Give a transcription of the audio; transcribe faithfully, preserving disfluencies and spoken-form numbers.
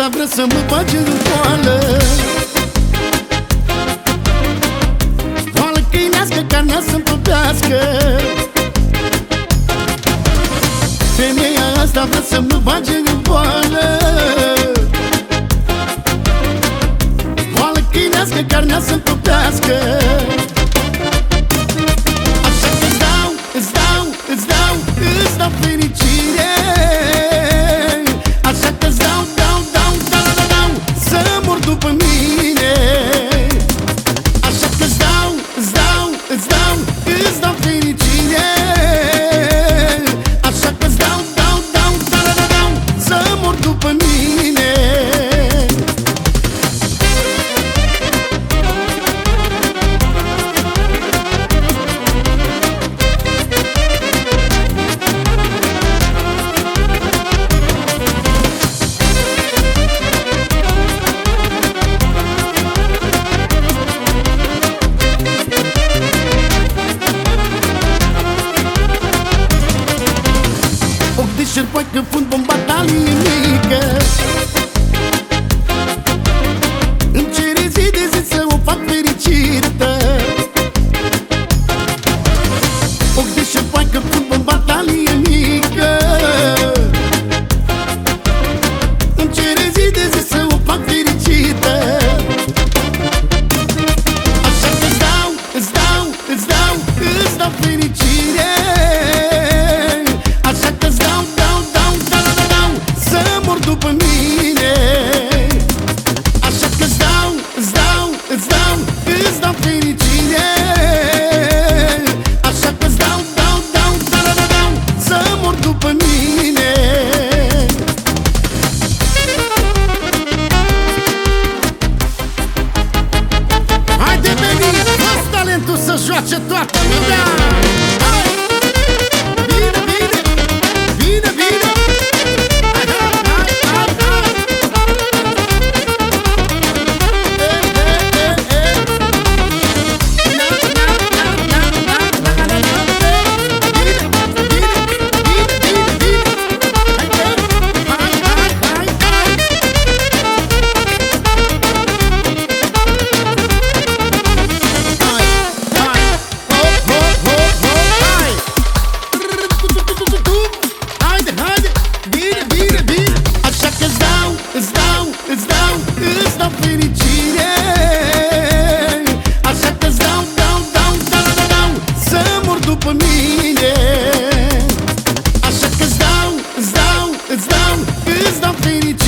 asta vrea să mă bage în boală. Boală câinească, carnea să-mi topească. Femeia asta vrea să mă bage în boală. Boală câinească, carnea să-mi topească. Așa că-ți dau, îți dau, îți dau, îți dau fericire. Așa că-ți dau, dau, dau, dau, dau, dau, să mor după mine. Așa că-ți dau, îți dau, îți dau, îți dau fericire. Așa că-ți dau, dau, dau, dau, dau, dau, să mor după mine. Șerpoi când fund în batalie mică. Îmi cere zi de zi să o fac fericită. Ochi de șerpoi când fund în batalie mică. Îmi cere zi de zi să o fac fericită. Așa că-ți dau, îți dau, îți dau, îți dau fericire. Așa că-ți dau, după mine. Așa că-ți dau, îți dau, îți dau, îți dau fericire. Așa că-ți dau, dau, dau, dau, dau, dau, să mor după mine. Haide, veni, las talentul să joace toată lumea. Hai! Vine, vine, vine, vine. Îți dau, îți dau fericire. Așa că-ți dau, dau, dau, dau, dau, dau, să mor după mine. Așa că-ți dau, îți dau, îți dau, îți dau fericire.